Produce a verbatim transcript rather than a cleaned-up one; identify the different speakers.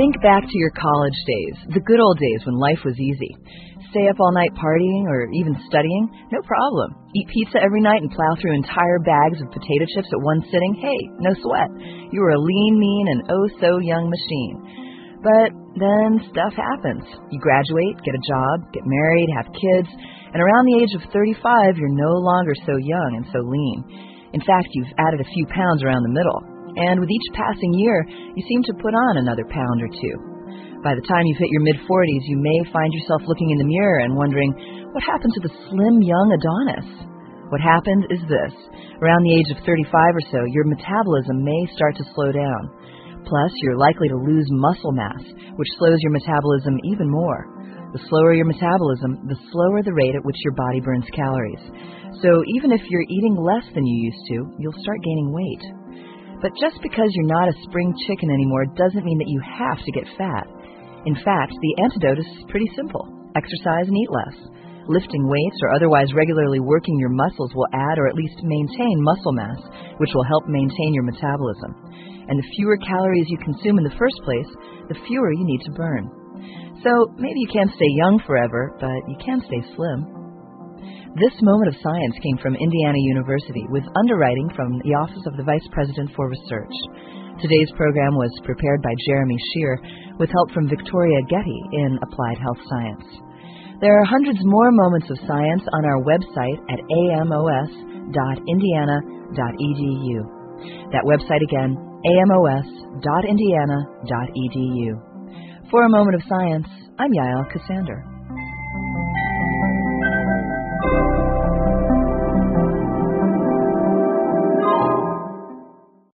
Speaker 1: Think back to your college days, the good old days when life was easy. Stay up all night partying or even studying? No problem. Eat pizza every night and plow through entire bags of potato chips at one sitting? Hey, no sweat. You were a lean, mean, and oh-so-young machine. But then stuff happens. You graduate, get a job, get married, have kids, and around the age of thirty-five, you're no longer so young and so lean. In fact, you've added a few pounds around the middle. And with each passing year, you seem to put on another pound or two. By the time you've hit your mid-forties, you may find yourself looking in the mirror and wondering, what happened to the slim young Adonis? What happened is this. Around the age of thirty-five or so, your metabolism may start to slow down. Plus, you're likely to lose muscle mass, which slows your metabolism even more. The slower your metabolism, the slower the rate at which your body burns calories. So even if you're eating less than you used to, you'll start gaining weight. But just because you're not a spring chicken anymore doesn't mean that you have to get fat. In fact, the antidote is pretty simple. Exercise and eat less. Lifting weights or otherwise regularly working your muscles will add or at least maintain muscle mass, which will help maintain your metabolism. And the fewer calories you consume in the first place, the fewer you need to burn. So maybe you can't stay young forever, but you can stay slim. This moment of science came from Indiana University with underwriting from the Office of the Vice President for Research. Today's program was prepared by Jeremy Shear with help from Victoria Getty in Applied Health Science. There are hundreds more moments of science on our website at a m o s dot indiana dot e d u. That website again, a m o s dot indiana dot e d u. For a moment of science, I'm Yael Cassander.